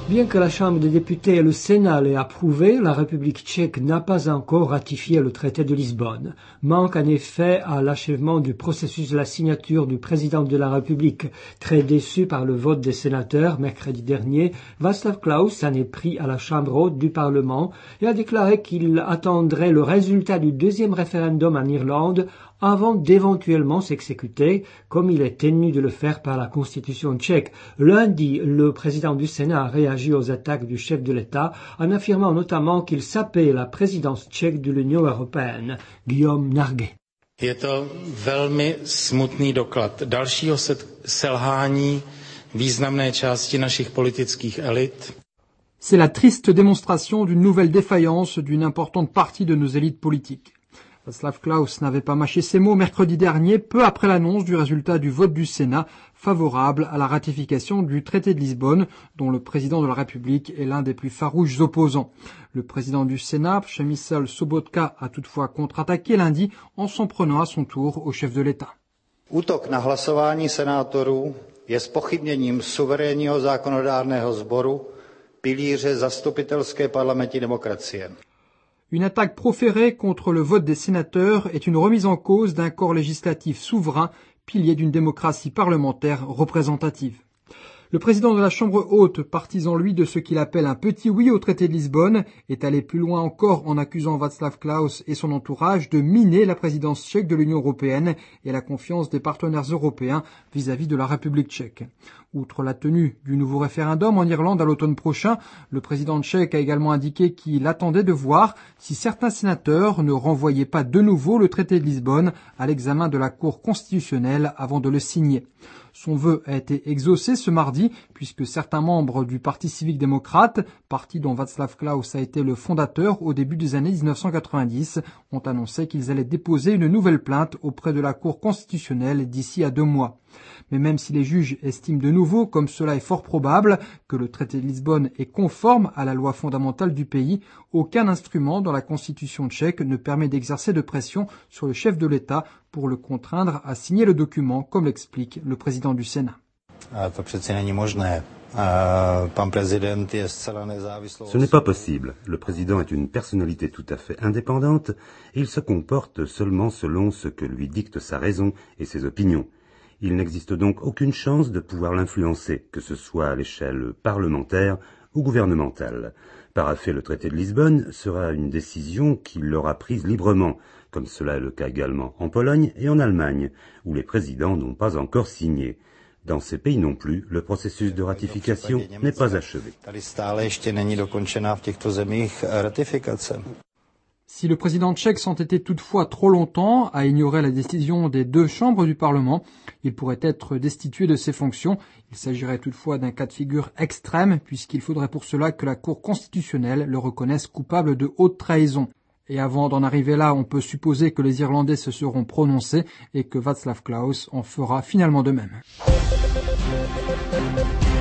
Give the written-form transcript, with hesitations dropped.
Bien que la Chambre des députés et le Sénat l'aient approuvé, la République tchèque n'a pas encore ratifié le traité de Lisbonne. Manque en effet à l'achèvement du processus de la signature du président de la République. Très déçu par le vote des sénateurs mercredi dernier, Václav Klaus s'en est pris à la Chambre haute du Parlement et a déclaré qu'il attendrait le résultat du deuxième référendum en Irlande avant d'éventuellement s'exécuter, comme il est tenu de le faire par la Constitution tchèque. Lundi, le président du Sénat a réagi aux attaques du chef de l'État en affirmant notamment qu'il sapait la présidence tchèque de l'Union européenne. Guillaume Narguet. Je to velmi smutný doklad dalšího selhání významné části našich politických élit. C'est la triste démonstration d'une nouvelle défaillance d'une importante partie de nos élites politiques. Václav Klaus n'avait pas mâché ses mots mercredi dernier, peu après l'annonce du résultat du vote du Sénat favorable à la ratification du traité de Lisbonne, dont le président de la République est l'un des plus farouches opposants. Le président du Sénat, Przemysl Sobotka, a toutefois contre-attaqué lundi en s'en prenant à son tour au chef de l'État. Útok na hlasování senátorů je zpochybněním suverénního zákonodárného sboru, pilíře zastupitelské parlamentní demokracie. Une attaque proférée contre le vote des sénateurs est une remise en cause d'un corps législatif souverain, pilier d'une démocratie parlementaire représentative. Le président de la Chambre haute, partisan lui de ce qu'il appelle un petit oui au traité de Lisbonne, est allé plus loin encore en accusant Václav Klaus et son entourage de miner la présidence tchèque de l'Union européenne et la confiance des partenaires européens vis-à-vis de la République tchèque. Outre la tenue du nouveau référendum en Irlande à l'automne prochain, le président tchèque a également indiqué qu'il attendait de voir si certains sénateurs ne renvoyaient pas de nouveau le traité de Lisbonne à l'examen de la Cour constitutionnelle avant de le signer. Son vœu a été exaucé ce mardi puisque certains membres du Parti civique-démocrate, parti dont Václav Klaus a été le fondateur au début des années 1990, ont annoncé qu'ils allaient déposer une nouvelle plainte auprès de la Cour constitutionnelle d'ici à 2 mois. Mais même si les juges estiment de nouveau, comme cela est fort probable, que le traité de Lisbonne est conforme à la loi fondamentale du pays, aucun instrument dans la constitution tchèque ne permet d'exercer de pression sur le chef de l'État pour le contraindre à signer le document, comme l'explique le président du Sénat. Ce n'est pas possible. Le président est une personnalité tout à fait indépendante et il se comporte seulement selon ce que lui dicte sa raison et ses opinions. Il n'existe donc aucune chance de pouvoir l'influencer, que ce soit à l'échelle parlementaire ou gouvernementale. Paraffer le traité de Lisbonne sera une décision qu'il aura prise librement, comme cela est le cas également en Pologne et en Allemagne, où les présidents n'ont pas encore signé. Dans ces pays non plus, le processus de ratification n'est pas achevé. Si le président tchèque s'entêtait toutefois trop longtemps à ignorer la décision des 2 chambres du Parlement, il pourrait être destitué de ses fonctions. Il s'agirait toutefois d'un cas de figure extrême, puisqu'il faudrait pour cela que la Cour constitutionnelle le reconnaisse coupable de haute trahison. Et avant d'en arriver là, on peut supposer que les Irlandais se seront prononcés et que Václav Klaus en fera finalement de même.